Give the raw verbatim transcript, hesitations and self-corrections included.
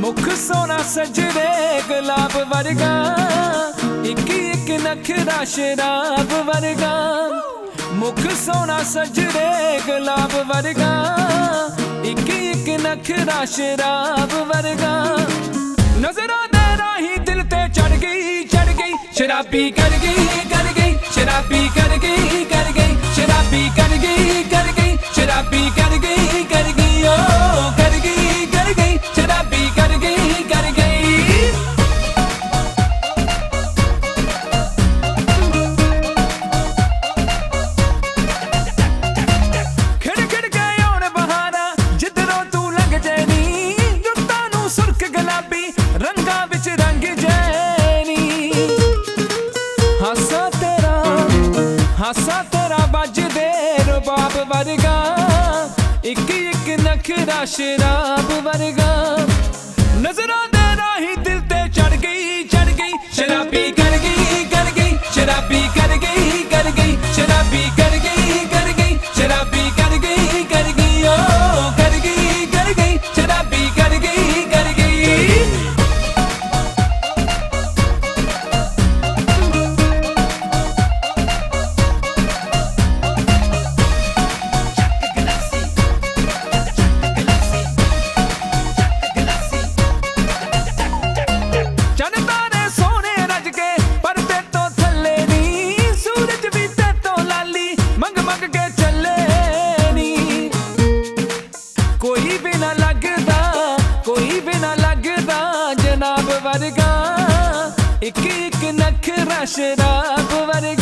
मुख सोना सजरे गुलाब वर्गा, एक एक नखरा शराब वर्गा। मुख सोना सजरे गुलाब वर्गा, एक एक नखरा शराब वर्गा। नजरा दे राही दिल ते चढ़ गई चढ़ गई, शराबी कर गई कर गई, शराबी कर गई कर गई, शराबी कर गई कर गई, शराबी कर गई कर गई, ओ कर गई कर गई, शराबी कर गई कर गई। खिड़ खिड़ के आउण बहारा, जिधरों तू लंघ जैनी, रुत्तां नूं सुर्ख गुलाबी रंगां विच रंग जैनी। हासा तेरा हासा तेरा बजदे रुबाब वर्गा, एक एक नखरा शराब वर्गा। नजरा दे राही दिल ते चढ़ गई चढ़ गई, शराबी कर गई कर गई, शराबी कर गई कर गई, शराबी कर गई कर गई, शराबी कर गई कर गई, ओ कर गई कर गई, शराबी कर गई कर गई। कोई भी ना लगदा कोई भी ना लगदा जनाब वर्गा, एक एक नखरा शराब वर्गा।